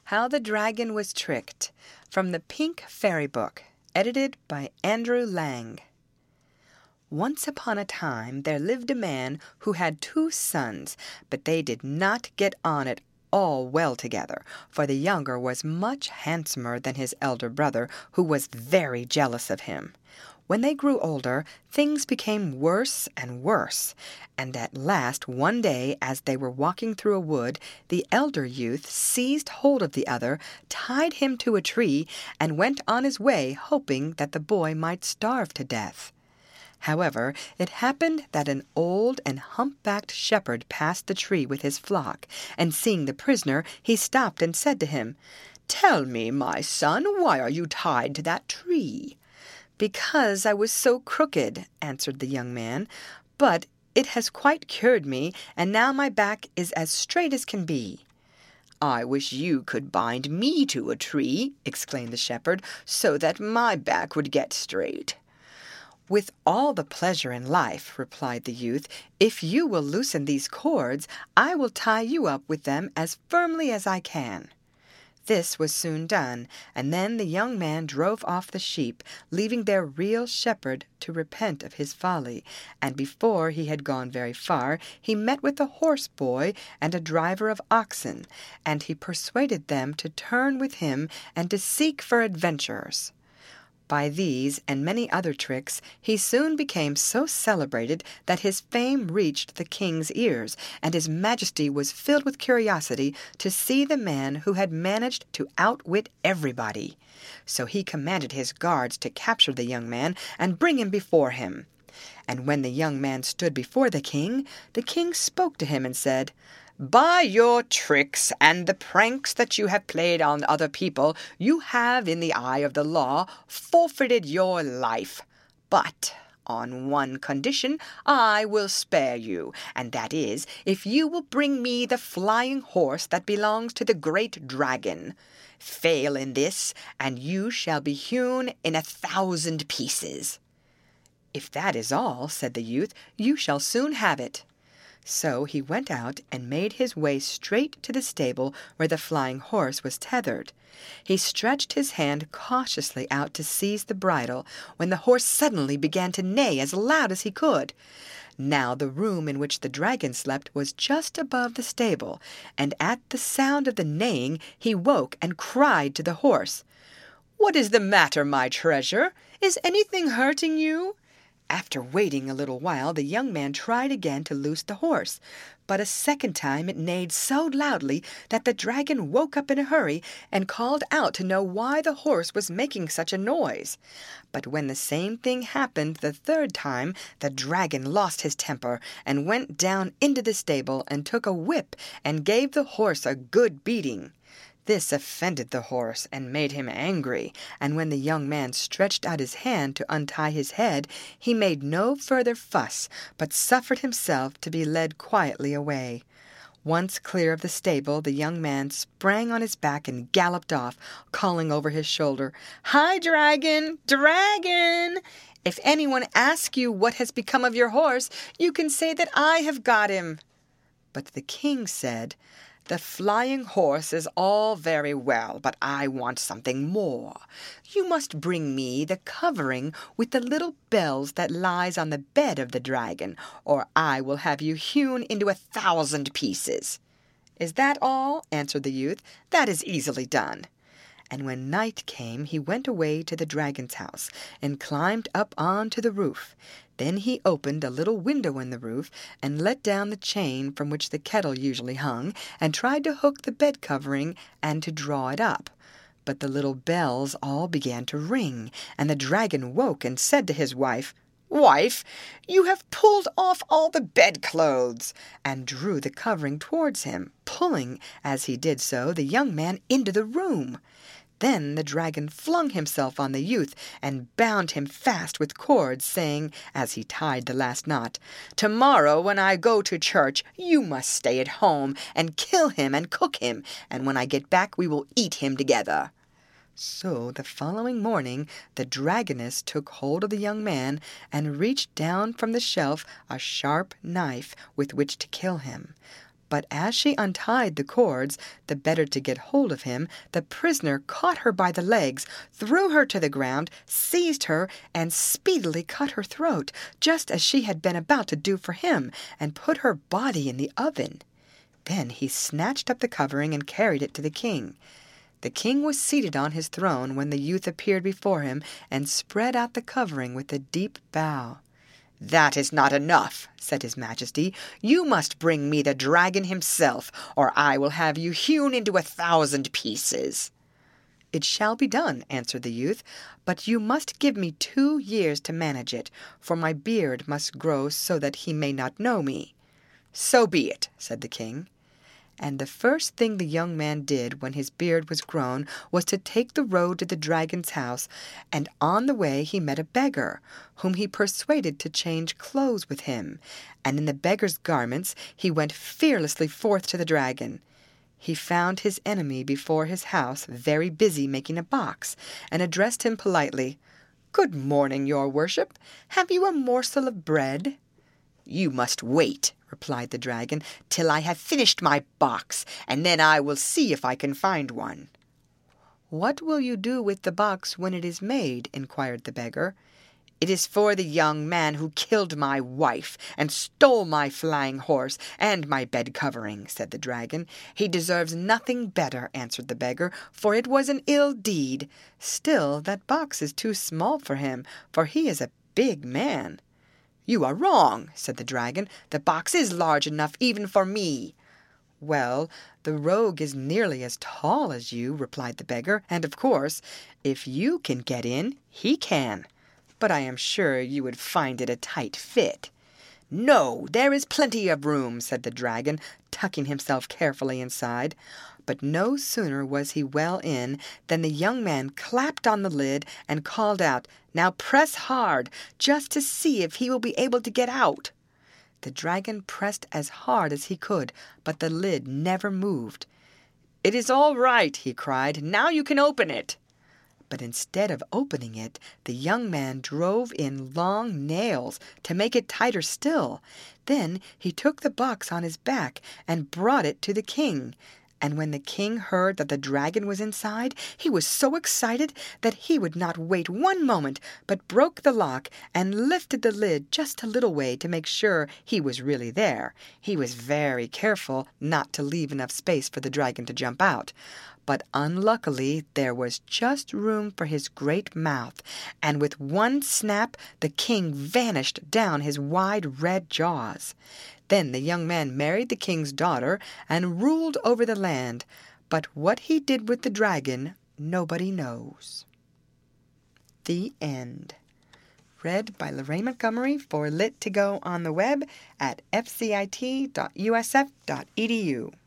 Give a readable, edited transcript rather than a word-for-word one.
How the Dragon Was Tricked, from the Pink Fairy Book, edited by Andrew Lang. Once upon a time there lived a man who had 2 sons, but they did not get on at all well together, for the younger was much handsomer than his elder brother, who was very jealous of him. When they grew older, things became worse and worse, and at last one day, as they were walking through a wood, the elder youth seized hold of the other, tied him to a tree, and went on his way, hoping that the boy might starve to death. However, it happened that an old and hump-backed shepherd passed the tree with his flock, and seeing the prisoner, he stopped and said to him, "Tell me, my son, why are you tied to that tree?" "Because I was so crooked," answered the young man, "but it has quite cured me, and now my back is as straight as can be." "I wish you could bind me to a tree," exclaimed the shepherd, "so that my back would get straight." "With all the pleasure in life," replied the youth. "If you will loosen these cords, I will tie you up with them as firmly as I can." This was soon done, and then the young man drove off the sheep, leaving their real shepherd to repent of his folly, and before he had gone very far, he met with a horse-boy and a driver of oxen, and he persuaded them to turn with him and to seek for adventures. By these and many other tricks he soon became so celebrated that his fame reached the king's ears, and his majesty was filled with curiosity to see the man who had managed to outwit everybody. So he commanded his guards to capture the young man and bring him before him. And when the young man stood before the king spoke to him and said, "By your tricks and the pranks that you have played on other people, you have, in the eye of the law, forfeited your life. But on one condition I will spare you, and that is, if you will bring me the flying horse that belongs to the great dragon. Fail in this, and you shall be hewn in 1,000 pieces." "If that is all," said the youth, "you shall soon have it." So he went out and made his way straight to the stable where the flying horse was tethered. He stretched his hand cautiously out to seize the bridle, when the horse suddenly began to neigh as loud as he could. Now the room in which the dragon slept was just above the stable, and at the sound of the neighing he woke and cried to the horse, "What is the matter, my treasure? Is anything hurting you?" After waiting a little while, the young man tried again to loose the horse, but a second time it neighed so loudly that the dragon woke up in a hurry and called out to know why the horse was making such a noise. But when the same thing happened the third time, the dragon lost his temper and went down into the stable and took a whip and gave the horse a good beating. This offended the horse and made him angry, and when the young man stretched out his hand to untie his head, he made no further fuss, but suffered himself to be led quietly away. Once clear of the stable, the young man sprang on his back and galloped off, calling over his shoulder, "Hi, Dragon! Dragon! If anyone asks you what has become of your horse, you can say that I have got him." But the king said, "The flying horse is all very well, but I want something more. You must bring me the covering with the little bells that lies on the bed of the dragon, or I will have you hewn into 1,000 pieces." "Is that all?" answered the youth. "That is easily done." And when night came, he went away to the dragon's house and climbed up on to the roof. Then he opened a little window in the roof and let down the chain from which the kettle usually hung, and tried to hook the bed covering and to draw it up. But the little bells all began to ring, and the dragon woke and said to his wife, "Wife, you have pulled off all the bedclothes," and drew the covering towards him, pulling, as he did so, the young man into the room. Then the dragon flung himself on the youth and bound him fast with cords, saying, as he tied the last knot, "Tomorrow, when I go to church, you must stay at home and kill him and cook him, and when I get back we will eat him together." So the following morning the dragoness took hold of the young man and reached down from the shelf a sharp knife with which to kill him. But as she untied the cords, the better to get hold of him, the prisoner caught her by the legs, threw her to the ground, seized her, and speedily cut her throat, just as she had been about to do for him, and put her body in the oven. Then he snatched up the covering and carried it to the king. The king was seated on his throne when the youth appeared before him and spread out the covering with a deep bow. "That is not enough," said his majesty. "You must bring me the dragon himself, or I will have you hewn into 1,000 pieces." "It shall be done," answered the youth, "but you must give me 2 years to manage it, for my beard must grow so that he may not know me." "So be it," said the king. And the first thing the young man did when his beard was grown was to take the road to the dragon's house, and on the way he met a beggar, whom he persuaded to change clothes with him, and in the beggar's garments he went fearlessly forth to the dragon. He found his enemy before his house, very busy making a box, and addressed him politely. "Good morning, your worship. Have you a morsel of bread?" "You must wait," replied the dragon, "till I have finished my box, and then I will see if I can find one." "What will you do with the box when it is made?" inquired the beggar. "It is for the young man who killed my wife, and stole my flying horse and my bed covering," said the dragon. "He deserves nothing better," answered the beggar, "for it was an ill deed. Still, that box is too small for him, for he is a big man." "You are wrong," said the dragon. "The box is large enough even for me." "Well, the rogue is nearly as tall as you," replied the beggar, "and of course, if you can get in, he can. But I am sure you would find it a tight fit." "No, there is plenty of room," said the dragon, tucking himself carefully inside. But no sooner was he well in than the young man clapped on the lid and called out, "Now press hard, just to see if he will be able to get out." The dragon pressed as hard as he could, but the lid never moved. "It is all right," he cried. "Now you can open it." But instead of opening it, the young man drove in long nails to make it tighter still. Then he took the box on his back and brought it to the king. And when the king heard that the dragon was inside, he was so excited that he would not wait 1 moment, but broke the lock and lifted the lid just a little way to make sure he was really there. He was very careful not to leave enough space for the dragon to jump out. But unluckily there was just room for his great mouth, and with one snap the king vanished down his wide red jaws. Then the young man married the king's daughter and ruled over the land, but what he did with the dragon nobody knows. The end. Read by Lorraine Montgomery for Lit2Go on the web at fcit.usf.edu.